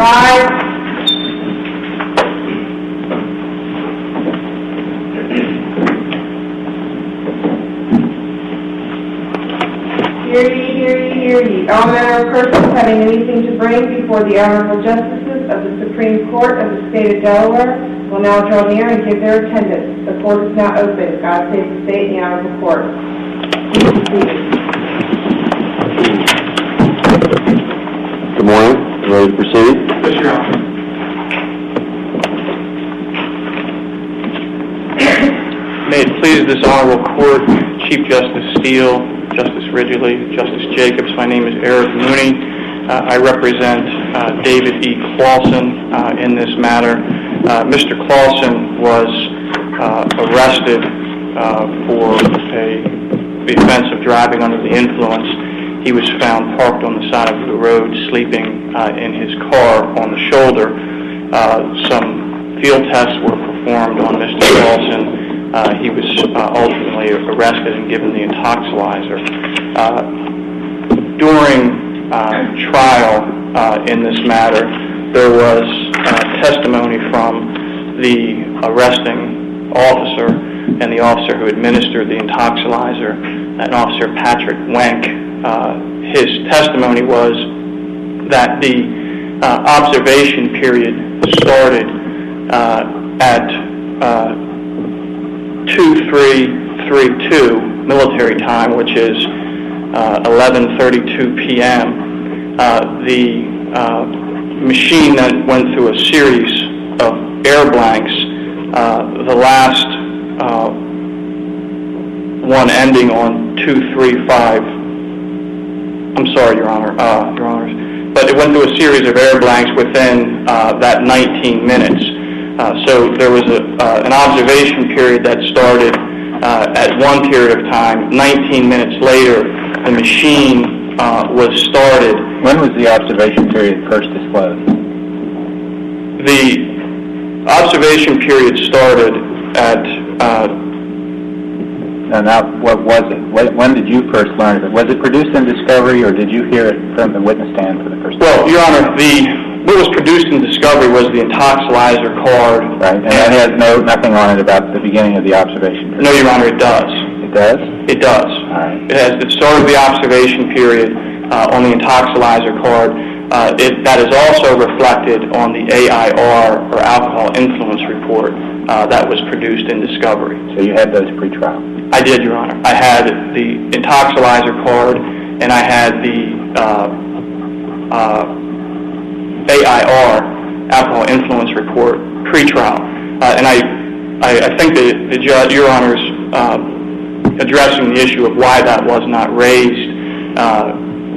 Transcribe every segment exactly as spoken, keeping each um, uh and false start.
rise. Hear ye, hear ye, hear ye. All manner of persons having anything to bring before the honorable justices of the Supreme Court of the State of Delaware will now draw near and give their attendance. The court is now open. God save the state and the honorable court. Please be seated. Good morning. Ready to proceed? Yes, Your Honor. May it please this honorable court, Chief Justice Steele, Justice Ridgely, Justice Jacobs. My name is Eric Mooney. Uh, I represent uh, David E. Clausen uh, in this matter. Uh, Mister Clausen was uh, arrested uh, for a, the offense of driving under the influence. He was found parked on the side of the road, sleeping uh, in his car on the shoulder. Uh, some field tests were performed on Mister Clausen. Uh, he was uh, ultimately arrested and given the intoxilizer. Uh, during uh, trial uh, in this matter, there was uh, testimony from the arresting officer and the officer who administered the intoxilizer, an Officer Patrick Wenk. Uh, his testimony was that the uh, observation period started uh, at uh, two three three two military time, which is uh, eleven thirty-two p.m. Uh, the uh, machine that went through a series of air blanks, uh, the last uh, one ending on two three five. I'm sorry, Your Honor, uh, Your Honors, but it went through a series of air blanks within uh, that nineteen minutes. Uh, so there was a, uh, an observation period that started uh, at one period of time. nineteen minutes later, the machine uh, was started. When was the observation period first disclosed? The observation period started at... Uh, now, now, what was it? When, when did you first learn of it? Was it produced in discovery, or did you hear it from the witness stand for the first time? Well, Your Honor, the... what was produced in discovery was the intoxilizer card. Right, and, and that has no nothing on it about the beginning of the observation period. No, Your Honor, it does. It does? It does. All right. It has the start of the observation period uh, on the intoxilizer card. Uh, it, that is also reflected on the A I R, or alcohol influence report, uh, that was produced in discovery. So you had those pre-trial? I did, Your Honor. I had the intoxilizer card, and I had the uh, uh, A I R, alcohol influence report, pre-trial. Uh, and I, I, I think that the judge, Your Honor's uh, addressing the issue of why that was not raised uh,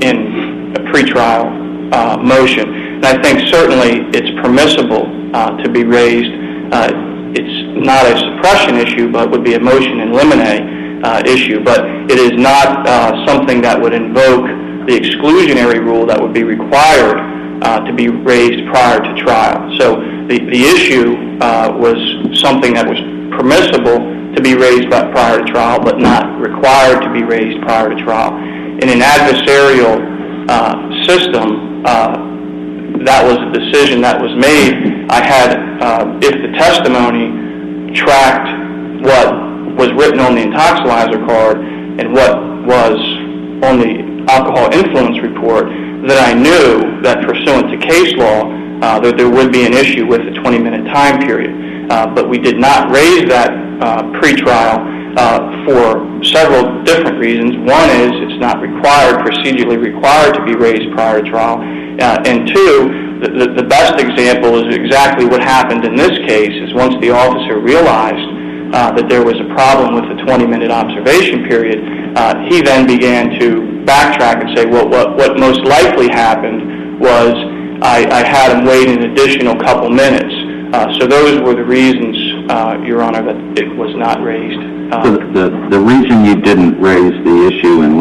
in a pre-trial uh, motion. And I think certainly it's permissible uh, to be raised. Uh, it's not a suppression issue, but would be a motion in limine uh, issue. But it is not uh, something that would invoke the exclusionary rule that would be required Uh, to be raised prior to trial. So the, the issue uh, was something that was permissible to be raised by, prior to trial, but not required to be raised prior to trial. In an adversarial uh, system, uh, that was a decision that was made. I had, uh, if the testimony tracked what was written on the intoxilizer card and what was on the alcohol influence report, that I knew that pursuant to case law, uh, that there would be an issue with the twenty-minute time period. Uh, but we did not raise that uh, pre-trial uh, for several different reasons. One is it's not required, procedurally required to be raised prior to trial. Uh, and two, the, the, the best example is exactly what happened in this case, is once the officer realized uh, that there was a problem with the twenty-minute observation period, uh, he then began to backtrack and say, well, what, what most likely happened was I, I had him wait an additional couple minutes. Uh, so those were the reasons, uh, Your Honor, that it was not raised. Uh, so the, the reason you didn't raise the issue in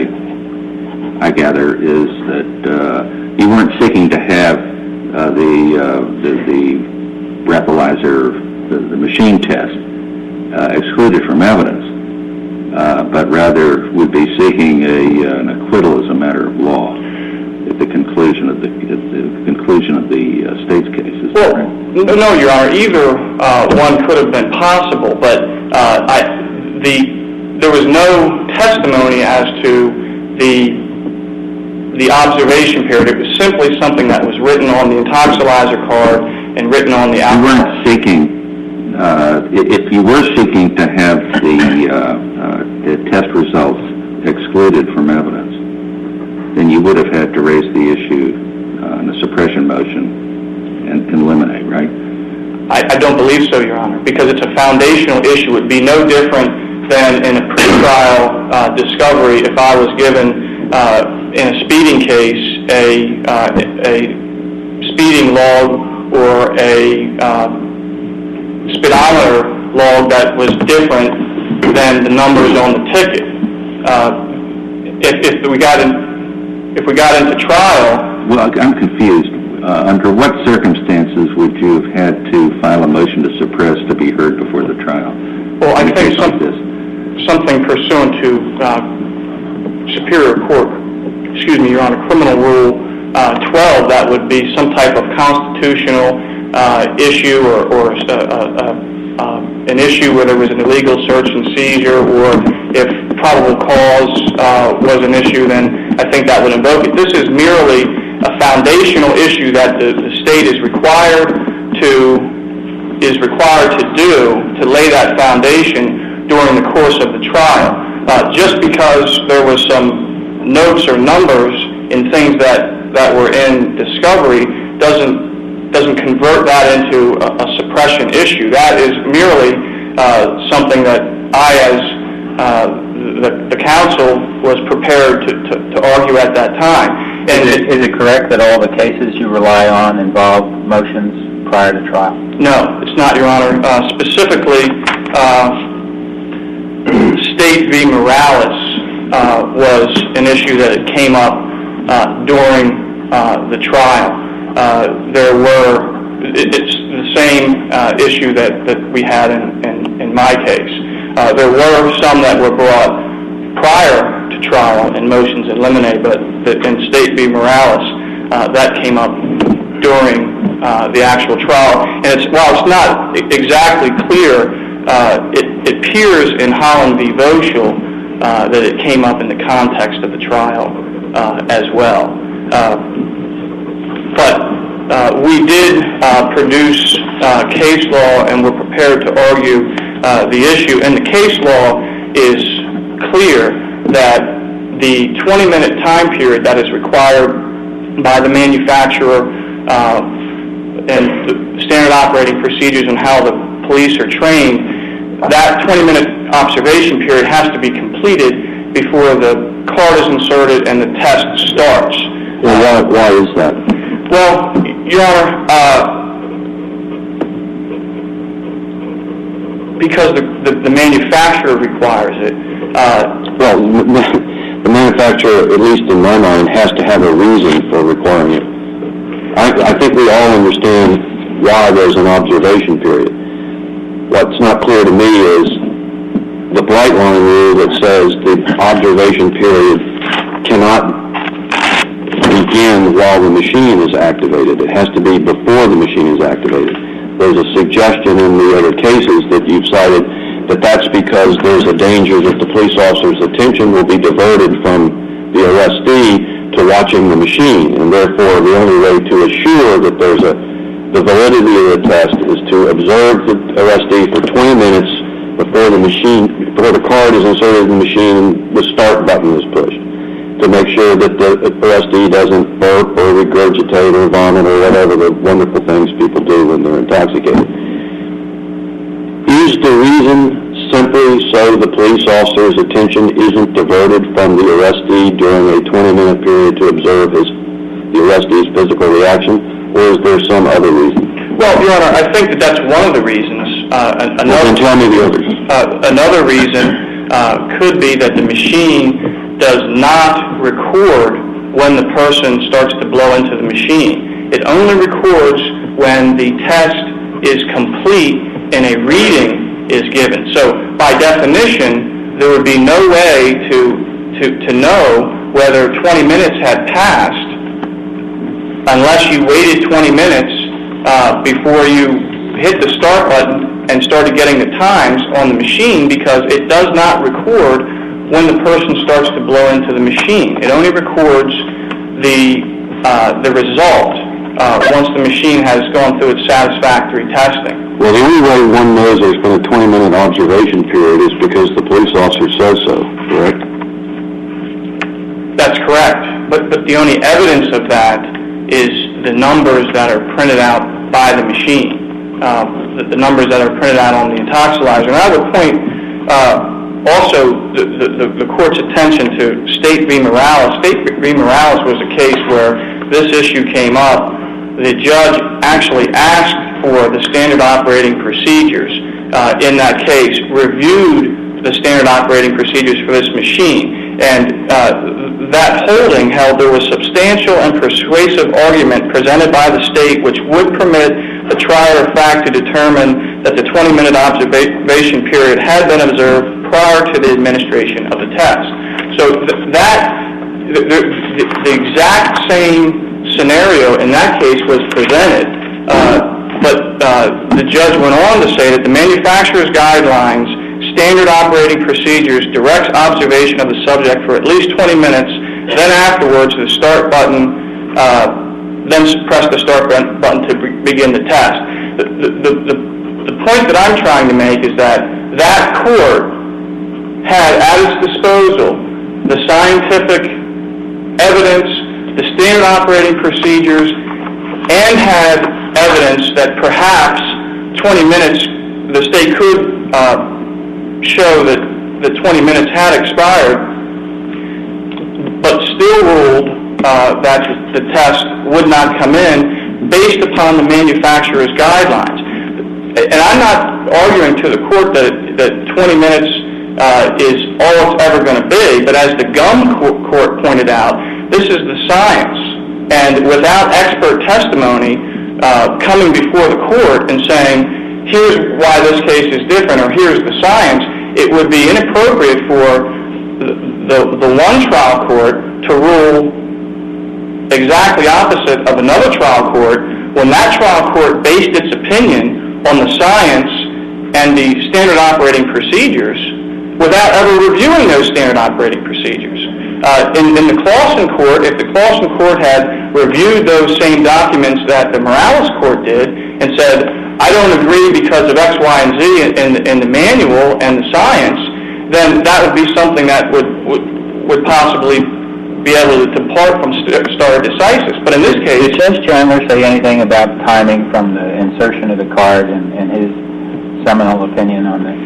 limine, I gather, is that uh, you weren't seeking to have uh, the, uh, the the breathalyzer, the, the machine test, uh, excluded from evidence. Uh, but rather would be seeking a, uh, an acquittal as a matter of law at the conclusion of the, at the conclusion of the uh, Well, no, Your Honor. Either uh, one could have been possible, but uh, I, the there was no testimony as to the the observation period. It was simply something that was written on the intoxilizer card and written on the You alcohol. weren't seeking, uh, if you were seeking to have the, uh, uh, the test results excluded from evidence, then you would have had to raise the issue uh, in the suppression motion and eliminate, right? I, I don't believe so, Your Honor, because it's a foundational issue. It would be no different than in a pretrial uh, discovery if I was given uh, in a speeding case a, uh, a speeding log or a uh, speedometer log that was different than the numbers on the ticket. Uh, if, if we got in, if we got into trial. Well, I'm confused. Uh, under what circumstances would you have had to file a motion to suppress to be heard before the trial? Well, I In a think case like some, this? something pursuant to uh, Superior Court, excuse me, Your Honor, Criminal Rule uh, twelve, that would be some type of constitutional uh, issue or, or uh, uh, uh, an issue where there was an illegal search and seizure, or if probable cause uh, was an issue, then I think that would invoke it. This is merely a foundational issue that the, the state is required to is required to do to lay that foundation during the course of the trial. Uh, just because there was some notes or numbers in things that, that were in discovery doesn't doesn't convert that into a, a suppression issue. That is merely uh, something that I, as uh, the, the counsel, was prepared to, to, to argue at that time. And is, it, is it correct that all the cases you rely on involve motions prior to trial? No, it's not, Your Honor. Uh, specifically, uh, State v. Morales uh, was an issue that came up uh, during uh, the trial. Uh, there were, it, it's the same uh, issue that, that we had in, in, in my case. Uh, there were some that were brought prior to trial in motions in limine, but the, in State v. Morales, uh, that came up during uh, the actual trial. And it's, while it's not exactly clear, uh, it, it appears in Holland v. Voschel uh, that it came up in the context of the trial uh, as well. Uh, but uh, we did uh, produce uh, case law, and we're prepared to argue uh, the issue. And the case law is clear that the twenty-minute time period that is required by the manufacturer uh, and the standard operating procedures and how the police are trained, that twenty-minute observation period has to be completed before the card is inserted and the test starts. Well, why, why is that? Well, Your Honor, uh, because the, the, the manufacturer requires it. Uh, well, the manufacturer, at least in my mind, has to have a reason for requiring it. I, I think we all understand why there's an observation period. What's not clear to me is the bright line rule that says the observation period cannot begin while the machine is activated. It has to be before the machine is activated. There's a suggestion in the other cases that you've cited that that's because there's a danger that the police officer's attention will be diverted from the arrestee to watching the machine, and therefore the only way to assure that there's a the validity of the test is to observe the arrestee for twenty minutes before the machine, before the card is inserted in the machine and the start button is pushed, to make sure that the arrestee doesn't burp or regurgitate or vomit or whatever the wonderful things people do when they're intoxicated. Is the reason simply so the police officer's attention isn't diverted from the arrestee during a twenty-minute period to observe his, the arrestee's physical reaction, or is there some other reason? Well, Your Honor, I think that that's one of the reasons. Uh, another, well, then tell me the others. Uh, another reason uh, could be that the machine does not record when the person starts to blow into the machine. It only records when the test is complete and a reading is given. So, by definition, there would be no way to, to, to know whether twenty minutes had passed unless you waited twenty minutes uh, before you hit the start button and started getting the times on the machine, because it does not record when the person starts to blow into the machine. It only records the uh, the result uh, once the machine has gone through its satisfactory testing. Well, the only way one knows there's been a twenty-minute observation period is because the police officer says so, correct? That's correct. But, but the only evidence of that is the numbers that are printed out by the machine, uh, the, the numbers that are printed out on the intoxilizer. And I would point uh, also the, the, the court's attention to State v. Morales. State v. Morales was a case where this issue came up. The judge actually asked for the standard operating procedures uh, in that case, reviewed the standard operating procedures for this machine, and uh, that holding held there was substantial and persuasive argument presented by the state which would permit the trier of fact to determine that the twenty-minute observation period had been observed prior to the administration of the test. So th- that the, the, the exact same scenario in that case was presented, uh, but uh, the judge went on to say that the manufacturer's guidelines, standard operating procedures, directs observation of the subject for at least twenty minutes, then afterwards the start button, uh, then press the start button to be- begin the test. The, the, the, the point that I'm trying to make is that that court had at its disposal the scientific evidence, the standard operating procedures, and had evidence that perhaps twenty minutes, the state could uh, show that the twenty minutes had expired, but still ruled uh, that the test would not come in based upon the manufacturer's guidelines. And I'm not arguing to the court that, that twenty minutes uh, is all it's ever going to be, but as the Gum court pointed out, this is the science, and without expert testimony uh, coming before the court and saying, here's why this case is different, or here's the science, it would be inappropriate for the, the, the one trial court to rule exactly opposite of another trial court when that trial court based its opinion on the science and the standard operating procedures without ever reviewing those standard operating procedures. Uh, in, in the Clausen court, if the Clausen court had reviewed those same documents that the Morales court did and said, I don't agree because of X, Y, and Z in, in the manual and the science, then that would be something that would would, would possibly be able to depart from stare decisis. But in this case... Did Judge Chandler say anything about timing from the insertion of the card and, and his seminal opinion on this?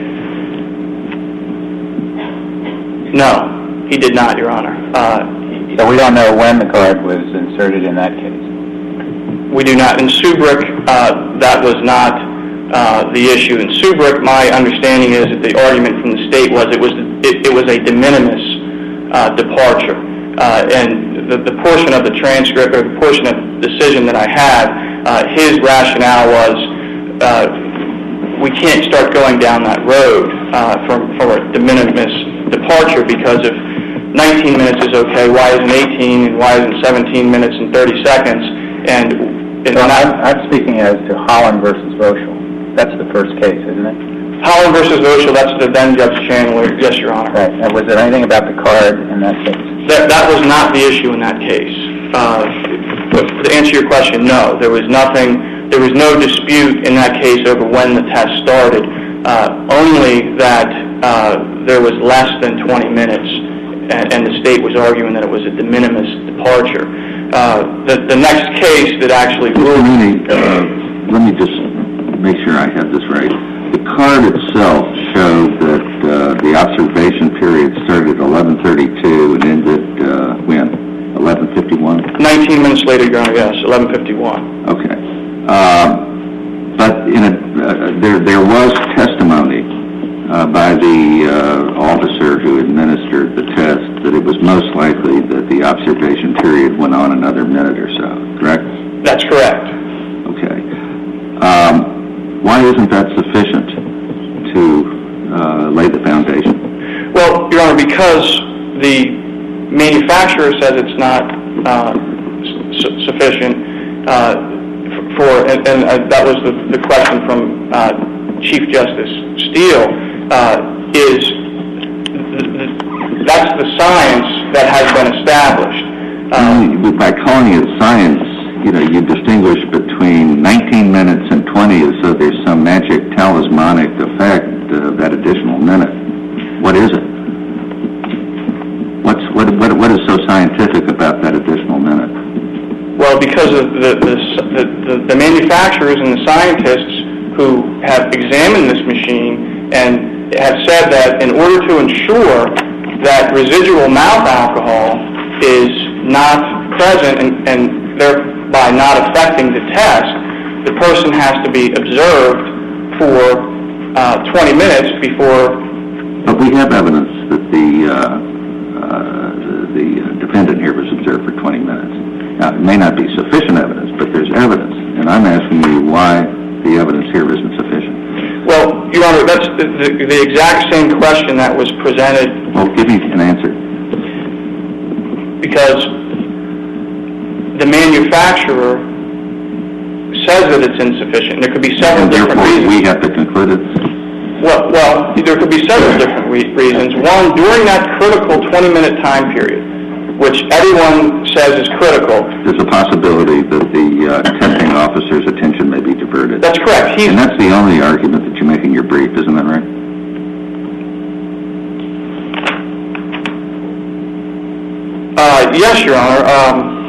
No. He did not, Your Honor. Uh, so we don't know when the card was inserted in that case? We do not. In Subrick, uh, that was not uh, the issue. In Subrick, my understanding is that the argument from the state was it was it, it was a de minimis uh, departure. Uh, and the, the portion of the transcript, or the portion of the decision that I had, uh, his rationale was uh, we can't start going down that road uh, from, from a de minimis departure, because if nineteen minutes is okay, why isn't eighteen, and why isn't seventeen minutes and thirty seconds? And, and so I'm, I'm speaking as to Holland versus Voschel. That's the first case, isn't it? Holland versus Voschel, that's the then Judge Chandler. Yes, Your Honor. Right. And was there anything about the card in that case? That, that was not the issue in that case. Uh, but to answer your question, no. There was nothing, there was no dispute in that case over when the test started, uh, only that uh, there was less than twenty minutes, and, and the state was arguing that it was a de minimis departure. Uh, the, the next case that actually ruled... Uh, let me just make sure I have this right. The card itself showed that uh, the observation period started at eleven thirty-two and ended uh, when? eleven fifty-one? nineteen minutes later, Your Honor, yes, eleven fifty-one. Okay. Uh, but in a, uh, there, there was testimony uh, by the uh, officer who administered the test that it was most likely that the observation period went on another minute or so, correct? That's correct. Okay. Um, why isn't that sufficient to uh, lay the foundation? Well, Your Honor, because the manufacturer says it's not uh, su- sufficient, uh, for, and, and uh, that was the, the question from uh, Chief Justice Steele, uh, is th- th- that's the science that has been established. Um, Mm, by calling it science, you know, you distinguish between nineteen minutes and twenty as though there's some magic talismanic effect of that additional minute. What is it? What's, what, what, what is so scientific about that additional minute? Well, because of the, the, the, the manufacturers and the scientists who have examined this machine and have said that in order to ensure that residual mouth alcohol is not present and, and thereby not affecting the test, the person has to be observed for uh, twenty minutes before... But we have evidence that the, uh, uh, the defendant here was observed for twenty minutes. Now, it may not be sufficient evidence, but there's evidence, and I'm asking you why the evidence here isn't sufficient. Well, Your Honor, that's the, the, the exact same question that was presented. Well, give me an answer. Because the manufacturer says that it's insufficient. There could be several And different therefore, reasons. we have to conclude it's... Well, well, there could be several different re- reasons. One, during that critical twenty-minute time period, which everyone says is critical. There's a possibility that the uh, testing officer's attention may be diverted. That's correct. He's, and that's the only argument that you make in your brief, isn't that right? uh, yes, Your Honor. Um,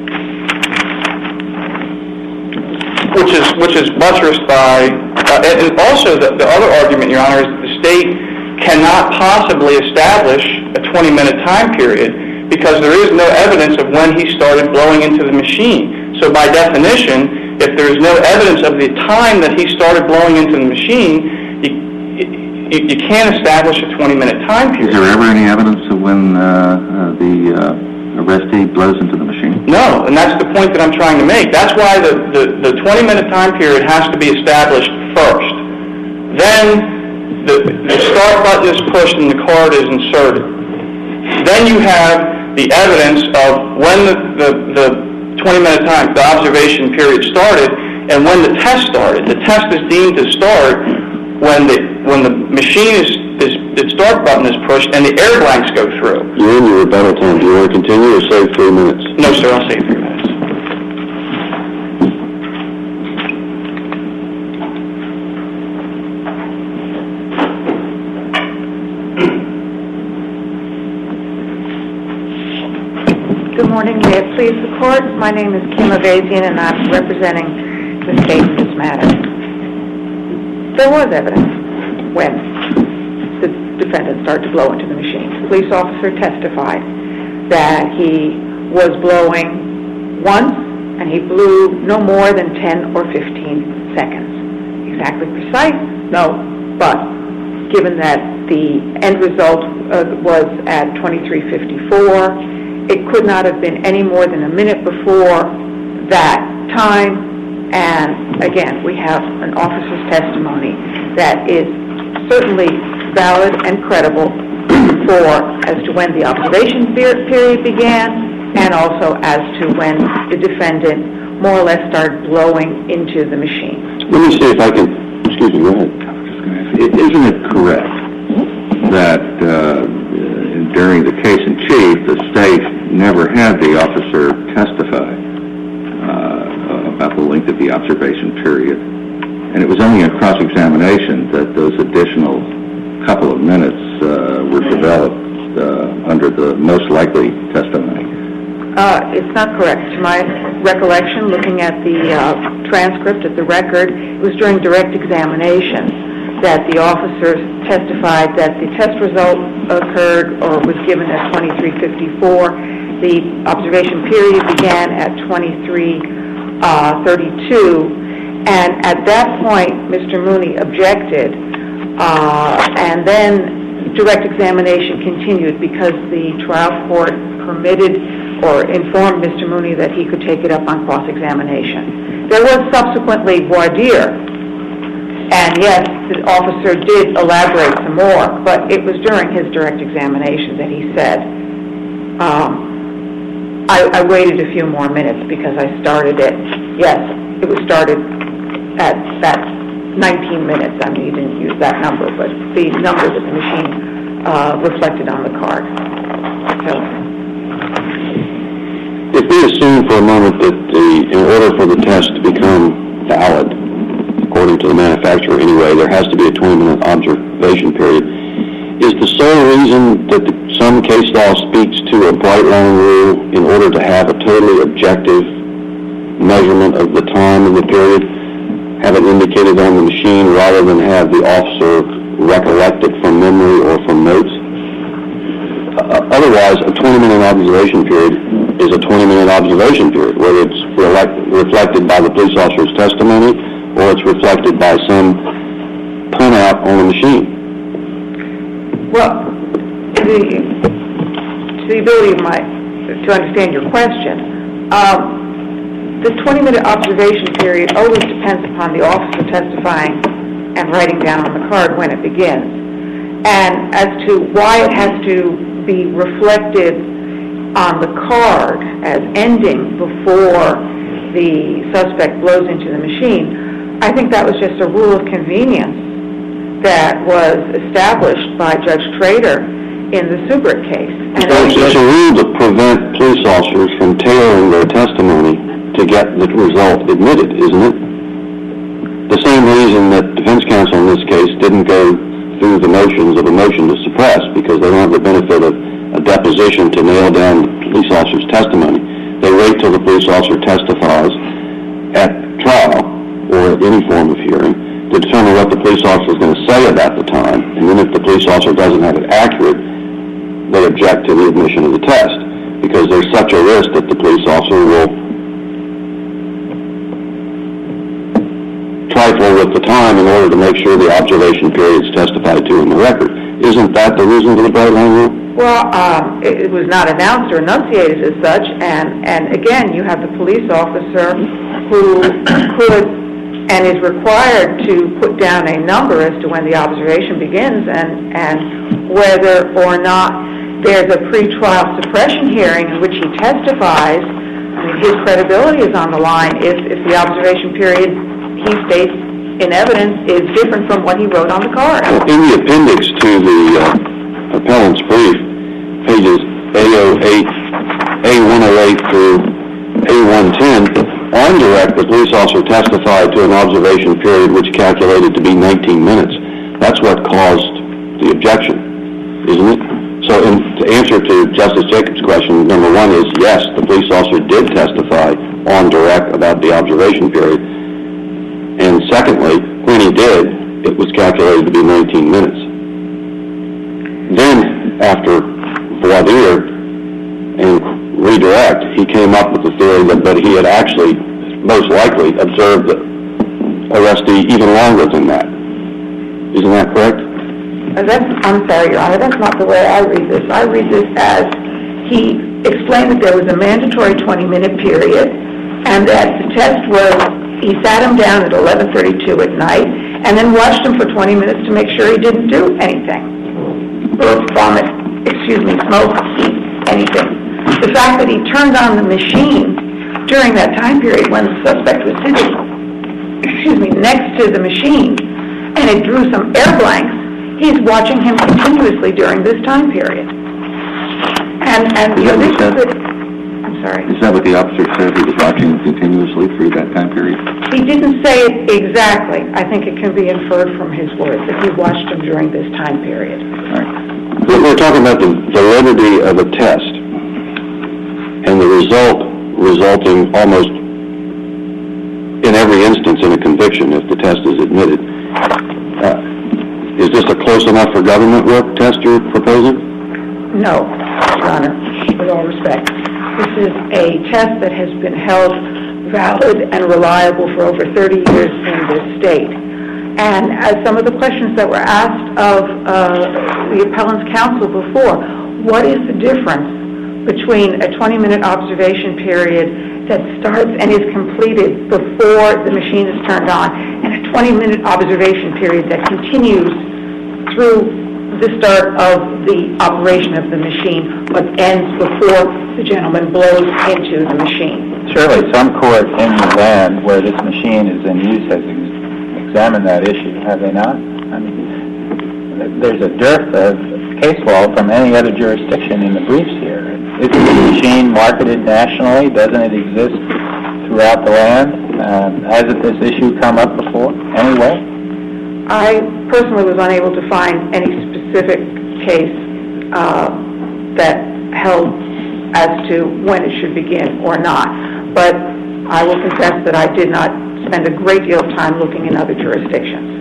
which is which is buttressed by, uh, and also the, the other argument, Your Honor, is that the state cannot possibly establish a twenty-minute time period because there is no evidence of when he started blowing into the machine. So by definition, if there is no evidence of the time that he started blowing into the machine, you, you, you can't establish a twenty-minute time period. Is there ever any evidence of when uh, uh, the uh, arrestee blows into the machine? No, and that's the point that I'm trying to make. That's why the, the, the twenty-minute time period has to be established first. Then the, the start button is pushed and the card is inserted. Then you have the evidence of when the, the, the twenty-minute time, the observation period started, and when the test started. The test is deemed to start when the when the machine is, is the start button is pushed and the air blanks go through. You're in your rebuttal time. Do you want to continue or save three minutes? No, sir, I'll save three minutes. Good morning. May it please the Court? My name is Kim Avazian, and I'm representing the state in this matter. There was evidence when the defendant started to blow into the machine. The police officer testified that he was blowing once, and he blew no more than ten or fifteen seconds. Exactly precise? No. But given that the end result uh, was at twenty-three fifty-four, it could not have been any more than a minute before that time. And again, we have an officer's testimony that is certainly valid and credible for as to when the observation period began and also as to when the defendant more or less started blowing into the machine. Let me see if I can... Excuse me, go ahead. It, isn't it correct that uh, during the case in chief, the state never had the officer testify uh, about the length of the observation period, and it was only in cross-examination that those additional couple of minutes uh, were developed uh, under the most likely testimony? Uh, it's not correct. To my recollection, looking at the uh, transcript of the record, it was during direct examination that the officers testified that the test result occurred or was given at twenty-three fifty-four. The observation period began at twenty-three thirty-two, and at that point, Mister Mooney objected, uh, and then direct examination continued because the trial court permitted or informed Mister Mooney that he could take it up on cross-examination. There was subsequently voir dire, and yes, the officer did elaborate some more, but it was during his direct examination that he said, um, I, I waited a few more minutes because I started it, yes, it was started at that nineteen minutes. I mean, he didn't use that number, but the number that the machine uh, reflected on the card. So, if we assume for a moment that the, in order for the test to become valid, according to the manufacturer anyway, there has to be a twenty-minute observation period, is the sole reason that the, some case law speaks to a bright line rule in order to have a totally objective measurement of the time and the period, have it indicated on the machine rather than have the officer recollect it from memory or from notes? Uh, otherwise, a twenty-minute observation period is a twenty-minute observation period, whether it's re- reflected by the police officer's testimony or it's reflected by some printout on the machine. well, to the, to the ability of my, to understand your question, um, the twenty-minute observation period always depends upon the officer testifying and writing down on the card when it begins. And as to why it has to be reflected on the card as ending before the suspect blows into the machine, I think that was just a rule of convenience that was established by Judge Trader in the Subrick case. And It's, it's a rule to prevent police officers from tailoring their testimony to get the result admitted, isn't it? The same reason that defense counsel in this case didn't go through the motions of a motion to suppress, because they don't have the benefit of a deposition to nail down the police officer's testimony. They wait till the police officer testifies at trial or at any form of hearing to determine what the police officer is going to say about the time, and then if the police officer doesn't have it accurate, they object to the admission of the test, because there's such a risk that the police officer will trifle with the time in order to make sure the observation period is testified to in the record. Isn't that the reason for the bright line rule? Well, um, it, it was not announced or enunciated as such, and, and again, you have the police officer who could and is required to put down a number as to when the observation begins, and, and whether or not there's a pretrial suppression hearing in which he testifies. I mean, his credibility is on the line if, if the observation period he states in evidence is different from what he wrote on the card. In the appendix to the uh, appellant's brief, pages A oh eight, A one oh eight through A one ten, on direct, the police officer testified to an observation period which calculated to be nineteen minutes. That's what caused the objection, isn't it? So in, to answer to Justice Jacobs' question, number one is yes, the police officer did testify on direct about the observation period. And secondly, when he did, it was calculated to be nineteen minutes. Then, after voir dire and redirect, he came up with the theory that, that he had actually, most likely, observed the arrestee even longer than that. Isn't that correct? Uh, that's, I'm sorry, Your Honor, that's not the way I read this. I read this as he explained that there was a mandatory twenty-minute period and that the test was, he sat him down at eleven thirty-two at night and then watched him for twenty minutes to make sure he didn't do anything. Or vomit, excuse me, smoke, eat, anything. The fact that he turned on the machine during that time period when the suspect was sitting, excuse me, next to the machine, and it drew some air blanks, he's watching him continuously during this time period. And, and Is you know, that this what is he the, I'm sorry. Is that what the officer said? He was watching continuously through that time period? He didn't say it exactly. I think it can be inferred from his words that he watched him during this time period. All right. We're talking about the validity of a test and the result resulting almost in every instance in a conviction if the test is admitted. Uh, is this a close enough for government work test you're proposing? No, Your Honor, with all respect. This is a test that has been held valid and reliable for over thirty years in this state. And as some of the questions that were asked of uh, the appellant's counsel before, what is the difference between a twenty-minute observation period that starts and is completed before the machine is turned on and a twenty-minute observation period that continues through the start of the operation of the machine but ends before the gentleman blows into the machine? surely some court in the land where this machine is in use has ex- examined that issue, have they not? I mean, there's a dearth of case law from any other jurisdiction in the briefs here. Is the machine marketed nationally? Doesn't it exist throughout the land? Uh, hasn't this issue come up before, anyway? I personally was unable to find any specific case uh, that held as to when it should begin or not. But I will confess that I did not spend a great deal of time looking in other jurisdictions.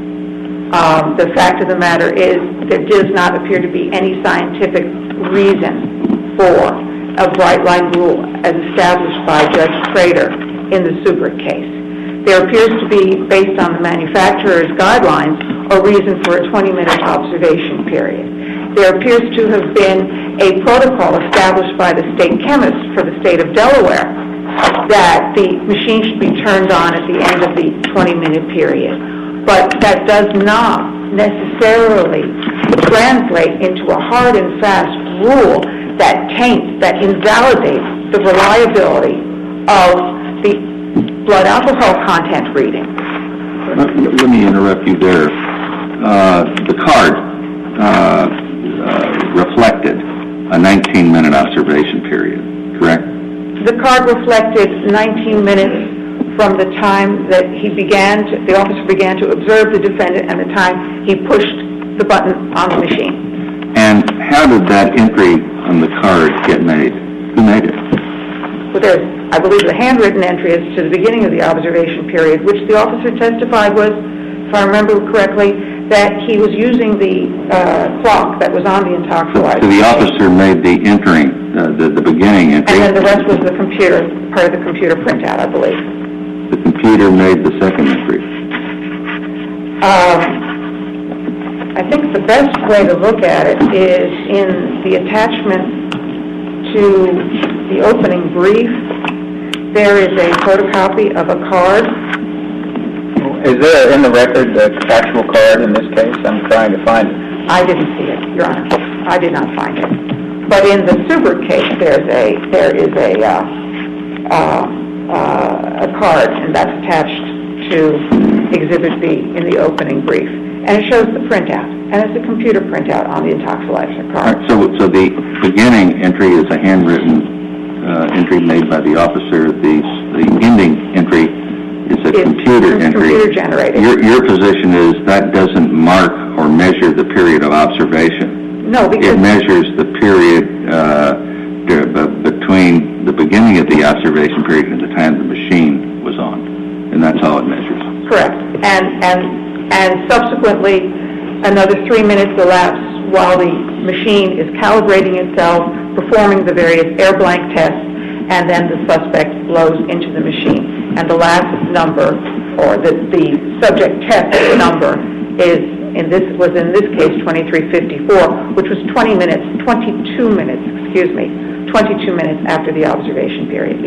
Um, the fact of the matter is there does not appear to be any scientific reason for a bright-line rule as established by Judge Prater in the Subert case. There appears to be, based on the manufacturer's guidelines, a reason for a twenty-minute observation period. There appears to have been a protocol established by the state chemist for the state of Delaware that the machine should be turned on at the end of the twenty-minute period. But that does not necessarily translate into a hard and fast rule that taints, that invalidates the reliability of the blood alcohol content reading. Let, let me interrupt you there. Uh, the card uh, uh, reflected a nineteen-minute observation period, correct? The card reflected nineteen minutes from the time that he began, to, the officer began to observe the defendant and the time he pushed the button on the machine. And how did that entry on the card get made? Who made it? Well, there's, I believe, the handwritten entry is to the beginning of the observation period, which the officer testified was, if I remember correctly, that he was using the uh, clock that was on the intoxilizer. So the officer made the entering, uh, the, the beginning entry. And then the rest was the computer, part of the computer printout, I believe. The computer made the second entry. Um, I think the best way to look at it is in the attachment to the opening brief. There is a photocopy of a card. Is there in the record the actual card in this case? I'm trying to find it. I didn't see it, Your Honor. I did not find it. But in the Subert case, there's a there is a uh, uh, uh, a card, and that's attached to Exhibit B in the opening brief, and it shows the printout, and it's a computer printout on the intoxilizer card. Right, so, so the beginning entry is a handwritten uh, entry made by the officer. The the ending entry is a It's computer entry. Computer generated. Your your position is that doesn't mark or measure the period of observation. No, because It measures the period uh, the- b- between the beginning of the observation period and the time the machine was on, and that's all it measures. correct, and and and subsequently, another three minutes elapse while the machine is calibrating itself, performing the various air blank tests, and then the suspect blows into the machine. And the last number, or the, the subject test number, is in this was in this case twenty-three fifty-four, which was twenty minutes, twenty-two minutes, excuse me, twenty-two minutes after the observation period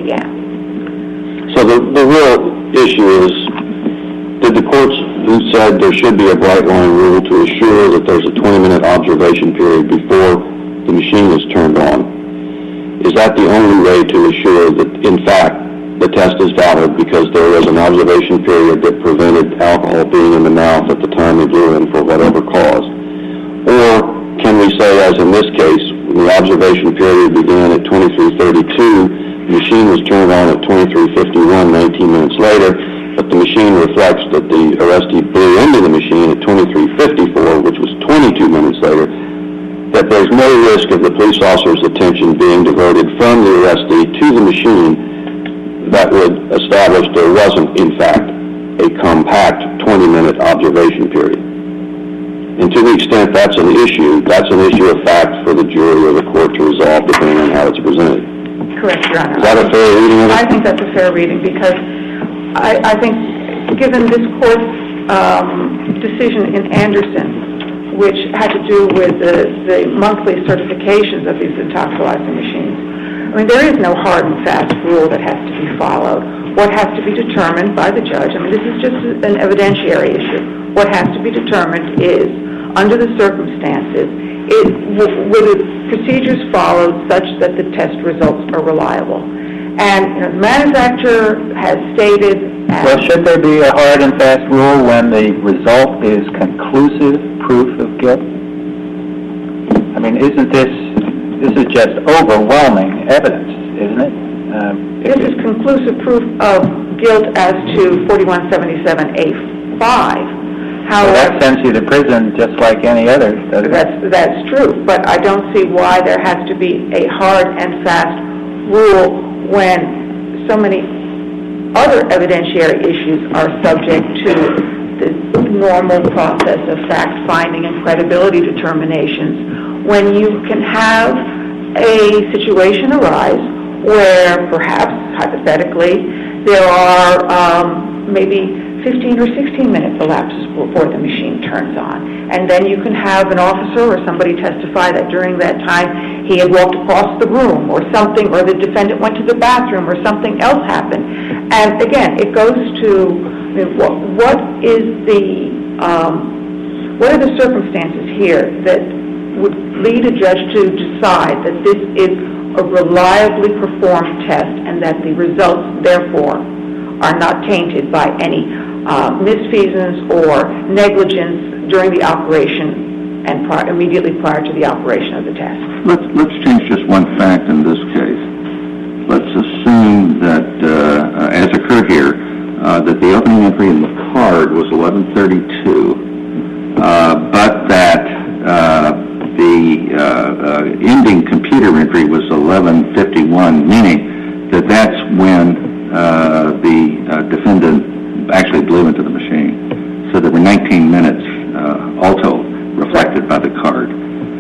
began. So the, the real issue is, did the courts who said there should be a bright line rule to assure that there's a twenty-minute observation period before the machine is turned on, is that the only way to assure that, in fact, the test is valid because there was an observation period that prevented alcohol being in the mouth at the time they blew in for whatever cause? Or can we say, as in this case, when the observation period began at twenty-three thirty-two, the machine was turned on at twenty-three fifty-one, nineteen minutes later, but the machine reflects that the arrestee blew into the machine at twenty-three fifty-four, which was twenty-two minutes later, that there's no risk of the police officer's attention being diverted from the arrestee to the machine that would establish there wasn't, in fact, a compact twenty-minute observation period. And to the extent that's an issue, that's an issue of fact for the jury or the court to resolve depending on how it's presented. Correct, Your Honor. Is that a fair reading of it? I think that's a fair reading because I, I think, given this court's um, decision in Anderson, which had to do with the, the monthly certifications of these intoxilizer machines, I mean, there is no hard and fast rule that has to be followed. What has to be determined by the judge, I mean, this is just an evidentiary issue. What has to be determined is, under the circumstances, it, were the procedures followed such that the test results are reliable? And you know, the manufacturer has stated... and- Well, should there be a hard and fast rule when the result is conclusive proof of guilt? I mean, isn't this, this is just overwhelming evidence, isn't it? Um, This is conclusive proof of guilt as to forty-one seventy-seven A five. Well, that However, sends you to prison just like any other, doesn't it? that's, that's true, but I don't see why there has to be a hard and fast rule when so many other evidentiary issues are subject to the normal process of fact-finding and credibility determinations, when you can have a situation arise where perhaps, hypothetically, there are um, maybe fifteen or sixteen minutes elapses before the machine turns on. And then you can have an officer or somebody testify that during that time he had walked across the room or something, or the defendant went to the bathroom or something else happened. And again, it goes to, I mean, what, what is the, um, what are the circumstances here that would lead a judge to decide that this is a reliably performed test and that the results, therefore, are not tainted by any uh, misfeasance or negligence during the operation and pri- immediately prior to the operation of the test. Let's, let's change just one fact in this case. Let's assume that, uh, uh, as occurred here, uh, that the opening entry in the card was eleven thirty-two, uh, but that uh, the uh, uh, ending computer entry was eleven fifty-one, meaning that that's when uh, the uh, defendant actually blew into the machine. So there were nineteen minutes uh, also reflected by the card.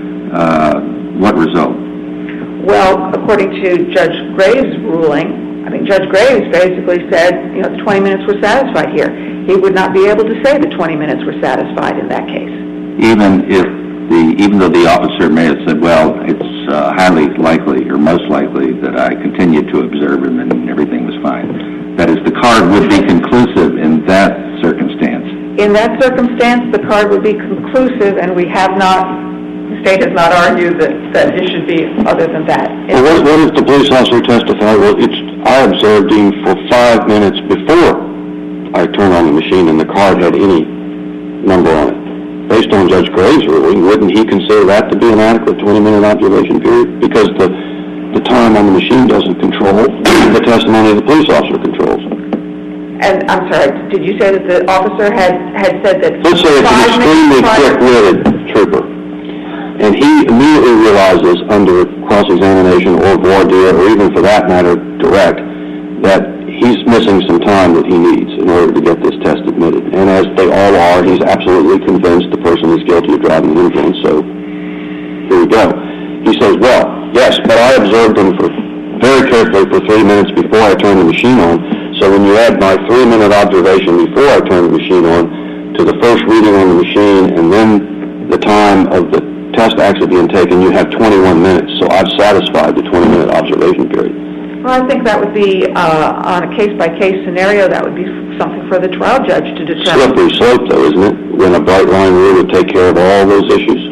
Uh, what result? Well, according to Judge Graves' ruling, I mean, Judge Graves basically said, you know, the twenty minutes were satisfied here. He would not be able to say the twenty minutes were satisfied in that case. Even if the, even though the officer may have said, well, it's uh, highly likely or most likely that I continued to observe him and everything was fine. That is, the card would be conclusive in that circumstance. In that circumstance, the card would be conclusive, and we have not, the state has not argued that, that it should be other than that. Well, what, what if the police officer testified, well, it's, I observed him for five minutes before I turned on the machine and the card had any number on it? Based on Judge Graves' ruling, wouldn't he consider that to be an adequate twenty-minute observation period? Because the, the time on the machine doesn't control the testimony the police officer controls. And I'm sorry, did you say that the officer had, had said that Let's say it's an five extremely minutes prior- quick-witted trooper, and he immediately realizes under cross-examination or voir dire, or even for that matter, direct, that he's missing some time that he needs in order to get this test admitted. And as they all are, he's absolutely convinced the person is guilty of driving under influence, so here we go. He says, well, yes, but I observed him for very carefully for three minutes before I turned the machine on, so when you add my three-minute observation before I turned the machine on to the first reading on the machine and then the time of the test actually being taken, you have twenty-one minutes, so I've satisfied the twenty-minute observation period. Well, I think that would be, uh, on a case-by-case scenario, that would be something for the trial judge to determine. Slippery slope, though, isn't it? When a bright line rule would take care of all those issues?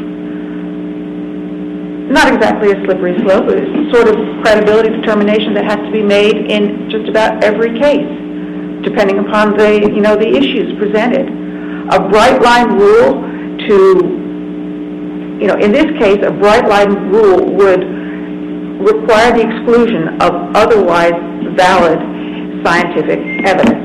Not exactly a slippery slope, but it's sort of credibility determination that has to be made in just about every case, depending upon the, you know, the issues presented. A bright line rule to, you know, in this case, a bright line rule would require the exclusion of otherwise valid scientific evidence.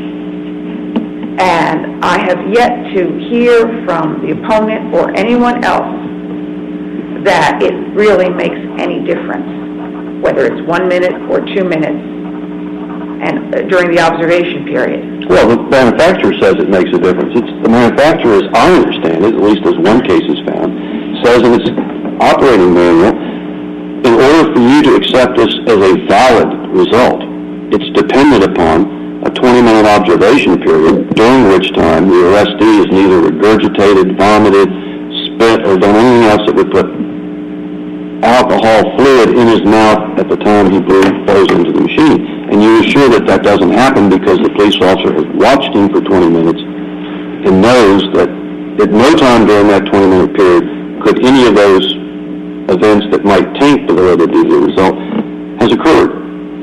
And I have yet to hear from the opponent or anyone else that it really makes any difference, whether it's one minute or two minutes and uh, during the observation period. Well, the manufacturer says it makes a difference. It's the manufacturer, as I understand it, at least as one case is found, says in its operating manual, in order for you to accept this as a valid result, it's dependent upon a twenty-minute observation period, during which time the arrestee is neither regurgitated, vomited, spit, or done anything else that would put alcohol fluid in his mouth at the time he blows into the machine. And you assure that that doesn't happen because the police officer has watched him for twenty minutes and knows that at no time during that twenty-minute period could any of those events that might taint the validity of the result has occurred.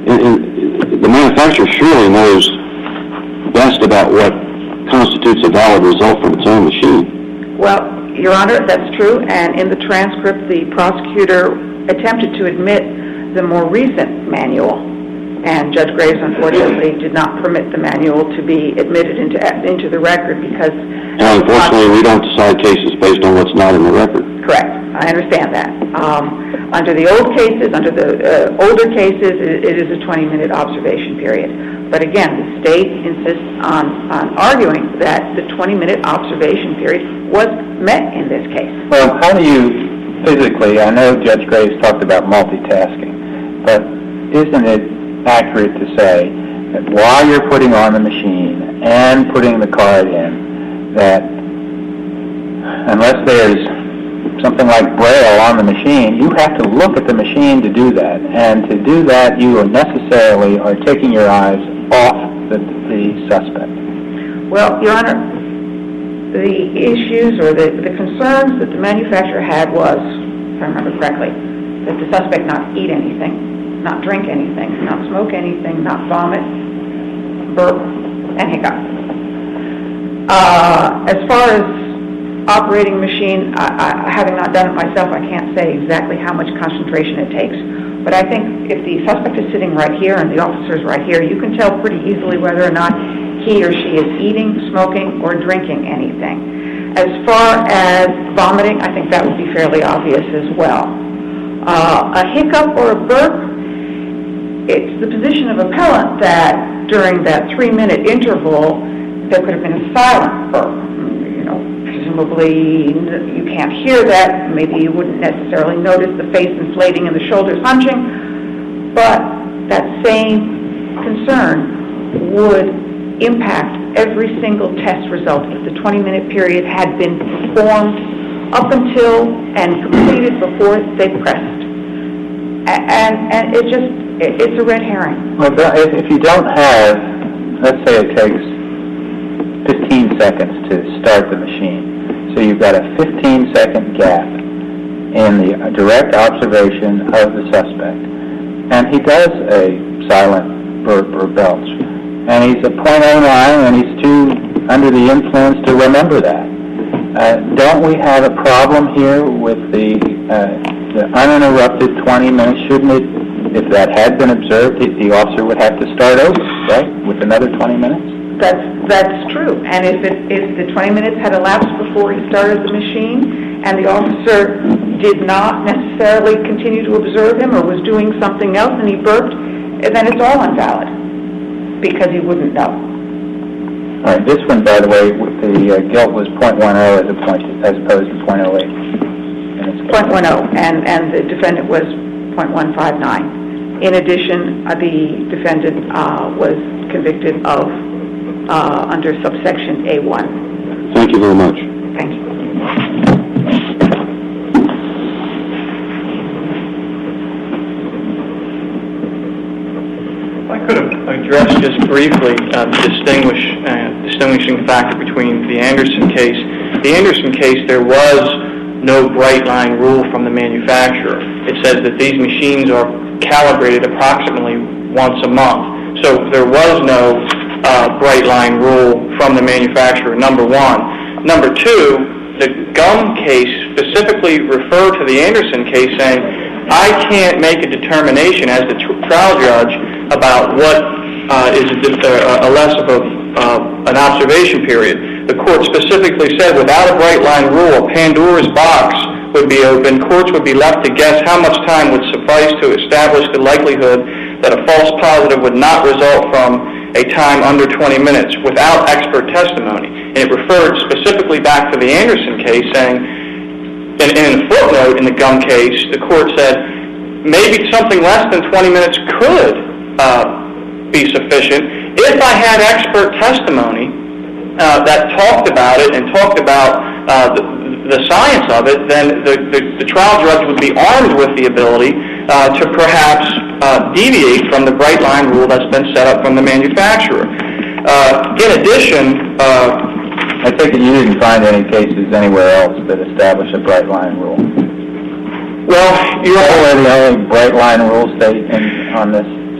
and, and the manufacturer surely knows best about what constitutes a valid result from its own machine. Well, Your Honor, that's true, and in the transcript, the prosecutor attempted to admit the more recent manual, and Judge Graves, unfortunately, did not permit the manual to be admitted into into the record because... And unfortunately, we don't decide cases based on what's not in the record. Correct. I understand that. Um, under the old cases, under the uh, older cases, it, it is a twenty-minute observation period. But again, the state insists on, on arguing that the twenty-minute observation period was met in this case. Well, how do you physically, I know Judge Graves talked about multitasking, but isn't it accurate to say that while you're putting on the machine and putting the card in, that unless there's something like Braille on the machine, you have to look at the machine to do that. And to do that, you are necessarily are taking your eyes off the, the suspect. Well, Your Honor, the issues or the, the concerns that the manufacturer had was, if I remember correctly, that the suspect not eat anything, not drink anything, not smoke anything, not vomit, burp, and hiccup. Uh, as far as operating machine, I, I, having not done it myself, I can't say exactly how much concentration it takes. But I think if the suspect is sitting right here and the officer is right here, you can tell pretty easily whether or not he or she is eating, smoking, or drinking anything. As far as vomiting, I think that would be fairly obvious as well. Uh, a hiccup or a burp, it's the position of appellant that during that three-minute interval, there could have been a silent burp. You know, presumably you can't hear that. Maybe you wouldn't necessarily notice the face inflating and the shoulders hunching, but that same concern would impact every single test result if the twenty-minute period had been performed up until and completed before they pressed. And, and it just, it, it's a red herring. Well, if you don't have, let's say it takes fifteen seconds to start the machine, so you've got a fifteen second gap in the direct observation of the suspect, and he does a silent burp or belch, and he's a point oh nine, and he's too under the influence to remember that. Uh, don't we have a problem here with the, uh, the uninterrupted twenty minutes? Shouldn't it, if that had been observed, the, the officer would have to start over, right, with another twenty minutes? That's that's true. And if it if the twenty minutes had elapsed before he started the machine, and the officer did not necessarily continue to observe him or was doing something else, and he burped, then it's all invalid because he wouldn't know. All right. This one, by the way, with the uh, guilt was point one oh as, a point, as opposed to point oh eight. point one oh, and and the defendant was point one five nine. In addition, uh, the defendant uh, was convicted of uh, under subsection A one. Thank you very much. Thank you. I could address just briefly uh, the distinguish, uh, distinguishing factor between the Anderson case. The Anderson case, there was no bright line rule from the manufacturer. It says that these machines are calibrated approximately once a month. So there was no uh, bright line rule from the manufacturer, number one. Number two, the Gum case specifically referred to the Anderson case saying, I can't make a determination as the trial judge about what uh, is a, a less of a, uh, an observation period. The court specifically said without a bright line rule, Pandora's box would be open. Courts would be left to guess how much time would suffice to establish the likelihood that a false positive would not result from a time under twenty minutes without expert testimony. And it referred specifically back to the Anderson case saying, in, in a footnote in the Gum case, the court said maybe something less than twenty minutes could uh, be sufficient. If I had expert testimony uh, that talked about it and talked about uh, the, the science of it, then the, the, the trial judge would be armed with the ability uh, to perhaps uh, deviate from the bright line rule that's been set up from the manufacturer. Uh, in addition, uh, I take it you didn't find any cases anywhere else that establish a bright line rule. Well, you're the only bright line rule state in, on this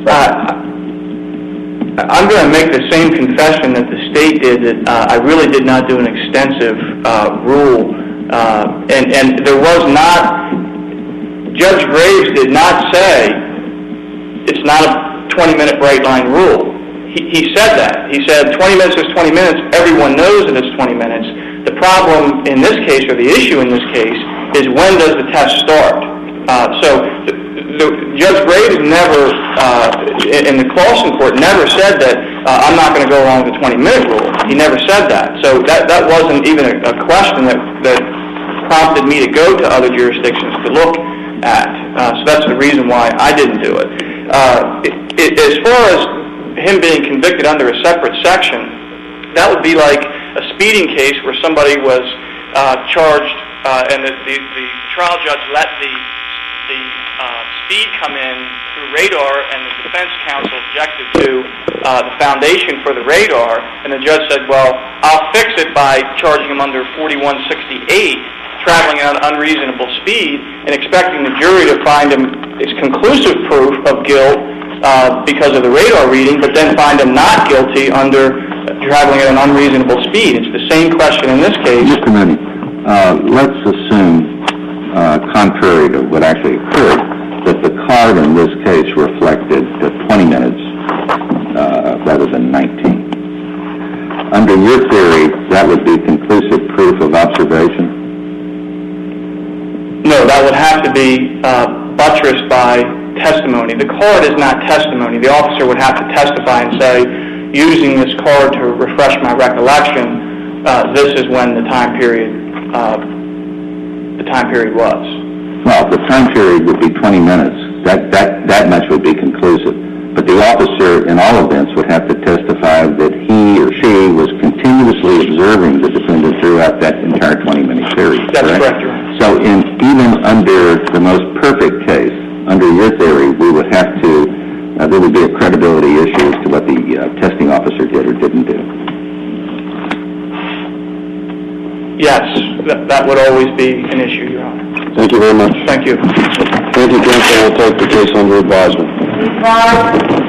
Uh, I'm going to make the same confession that the state did, that uh, I really did not do an extensive uh, rule, uh, and, and there was not, Judge Graves did not say it's not a twenty-minute bright line rule. He, he said that. He said twenty minutes is twenty minutes, everyone knows that it's twenty minutes. The problem in this case, or the issue in this case, is when does the test start? Uh, so the, the, Judge Graves never, uh, in the Clausen court, never said that uh, I'm not going to go along with the twenty-minute rule. He never said that. So that, that wasn't even a, a question that, that prompted me to go to other jurisdictions to look at. Uh, so that's the reason why I didn't do it. Uh, it, it. As far as him being convicted under a separate section, that would be like a speeding case where somebody was uh, charged uh, and the, the, the trial judge let the the uh, speed come in through radar, and the defense counsel objected to uh, the foundation for the radar, and the judge said, well, I'll fix it by charging him under forty-one sixty-eight, traveling at an unreasonable speed, and expecting the jury to find him as conclusive proof of guilt uh, because of the radar reading, but then find him not guilty under traveling at an unreasonable speed. It's the same question in this case. Just a minute. Uh, let's assume, uh, contrary to what actually occurred, that the card in this case reflected uh, twenty minutes uh, rather than nineteen. Under your theory, that would be conclusive proof of observation? No, that would have to be uh, buttressed by testimony. The card is not testimony. The officer would have to testify and say, using this card to refresh my recollection, uh, this is when the time period uh, the time period was. Well, the time period would be twenty minutes. That, that, that much would be conclusive. But the officer, in all events, would have to testify that he or she was continuously observing the defendant throughout that entire twenty-minute period. That's correct, correct, Your Honor. So in, even under the most perfect case, under your theory, we would have to, uh, there would be a credibility issue as to what the uh, testing officer did or didn't do. Yes, that, that would always be an issue, Your Honor. Thank you very much. Thank you. Thank you, counsel. We'll take the case under advisement. Please rise.